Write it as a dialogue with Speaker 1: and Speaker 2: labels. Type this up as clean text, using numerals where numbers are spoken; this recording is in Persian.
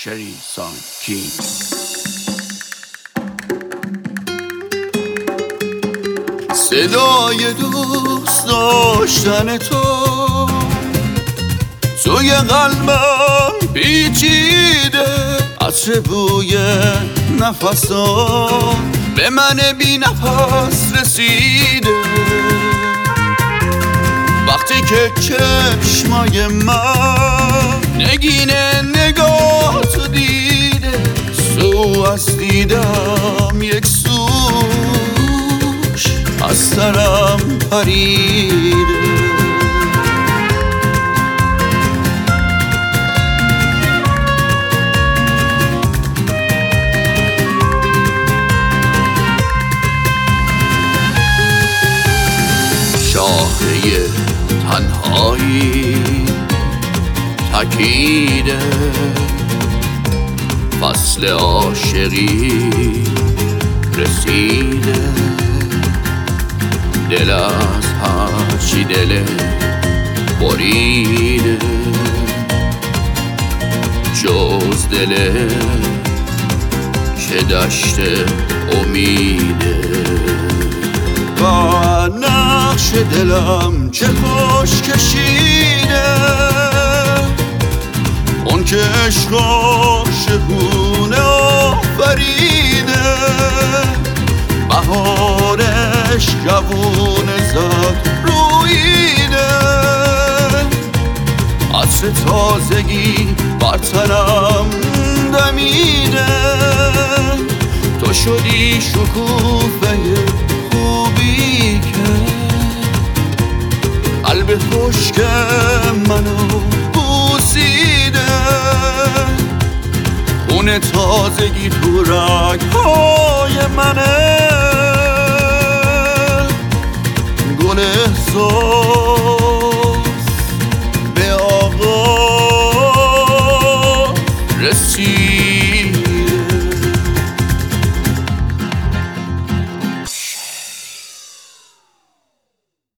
Speaker 1: شری سان کینگ. صدای دوست داشتن توی قلبم پیچیده، عطر بوی نفسات به من بی نفس رسیده. وقتی که چشمای من نگین نگاهتو دیده، سو از دیدم یک سوش از سرم پریده. شاهده تنهایی تکیده، فصل عاشقی رسیده. دل از هرچی دل بریده، جز دل که دشت امیده. با نقش دلم چه خوش کشیده، اون که عشقا شبونه آفریده. بهارش جوونه زد رویده، عطر تازگی بر تنم دمیده. تو شدی شکوفه خوبی که قلب خشک منو بوسیده. خون تازگی تو رگ‌های منه، گل احساس